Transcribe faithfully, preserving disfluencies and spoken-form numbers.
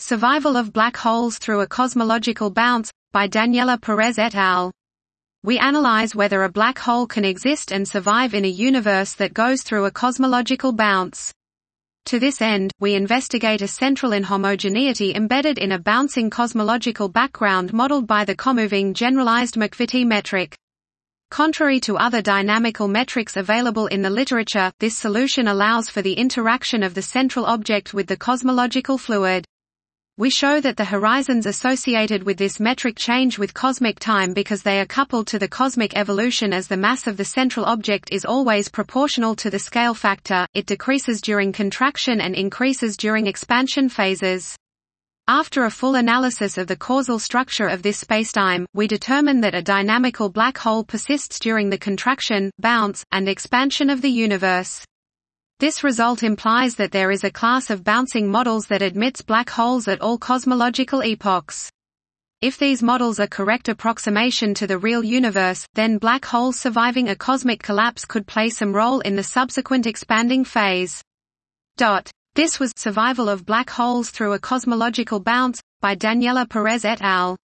Survival of Black Holes Through a Cosmological Bounce, by Daniela Perez et al. We analyze whether a black hole can exist and survive in a universe that goes through a cosmological bounce. To this end, we investigate a central inhomogeneity embedded in a bouncing cosmological background modeled by the comoving generalized McVitie metric. Contrary to other dynamical metrics available in the literature, this solution allows for the interaction of the central object with the cosmological fluid. We show that the horizons associated with this metric change with cosmic time because they are coupled to the cosmic evolution. As the mass of the central object is always proportional to the scale factor, it decreases during contraction and increases during expansion phases. After a full analysis of the causal structure of this spacetime, we determine that a dynamical black hole persists during the contraction, bounce, and expansion of the universe. This result implies that there is a class of bouncing models that admits black holes at all cosmological epochs. If these models are correct approximation to the real universe, then black holes surviving a cosmic collapse could play some role in the subsequent expanding phase. Dot. This was Survival of Black Holes Through a Cosmological Bounce, by Daniela Perez et al.